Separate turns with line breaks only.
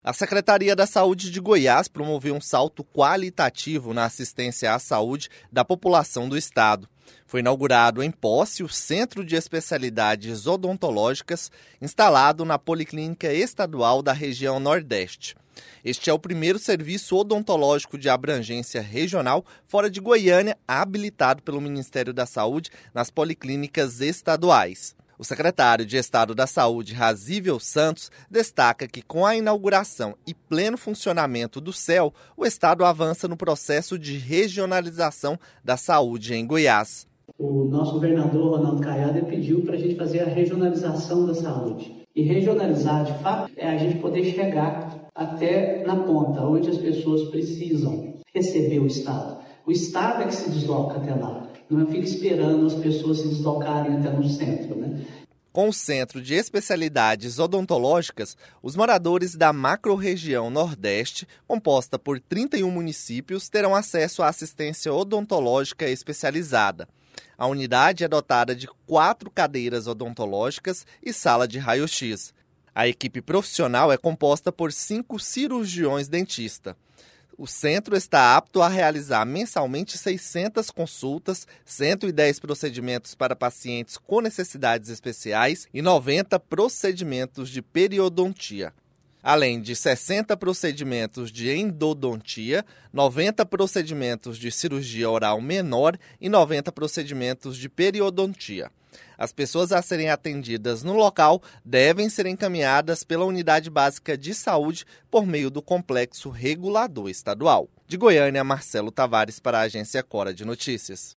A Secretaria da Saúde de Goiás promoveu um salto qualitativo na assistência à saúde da população do estado. Foi inaugurado em Posse o Centro de Especialidades Odontológicas, instalado na Policlínica Estadual da região Nordeste. Este é o primeiro serviço odontológico de abrangência regional fora de Goiânia, habilitado pelo Ministério da Saúde nas policlínicas estaduais. O secretário de Estado da Saúde, Razível Santos, destaca que com a inauguração e pleno funcionamento do CEL, o Estado avança no processo de regionalização da saúde em Goiás.
O nosso governador, Ronaldo Caiado, pediu para a gente fazer a regionalização da saúde. E regionalizar, de fato, é a gente poder chegar até na ponta, onde as pessoas precisam receber o Estado. O Estado é que se desloca até lá. Não fica esperando as pessoas se deslocarem até no centro, né?
Com o Centro de Especialidades Odontológicas, os moradores da macro-região Nordeste, composta por 31 municípios, terão acesso à assistência odontológica especializada. A unidade é dotada de 4 cadeiras odontológicas e sala de raio-x. A equipe profissional é composta por 5 cirurgiões dentistas. O centro está apto a realizar mensalmente 600 consultas, 110 procedimentos para pacientes com necessidades especiais e 90 procedimentos de periodontia. Além de 60 procedimentos de endodontia, 90 procedimentos de cirurgia oral menor e 90 procedimentos de periodontia. As pessoas a serem atendidas no local devem ser encaminhadas pela Unidade Básica de Saúde por meio do Complexo Regulador Estadual. De Goiânia, Marcelo Tavares para a Agência Cora de Notícias.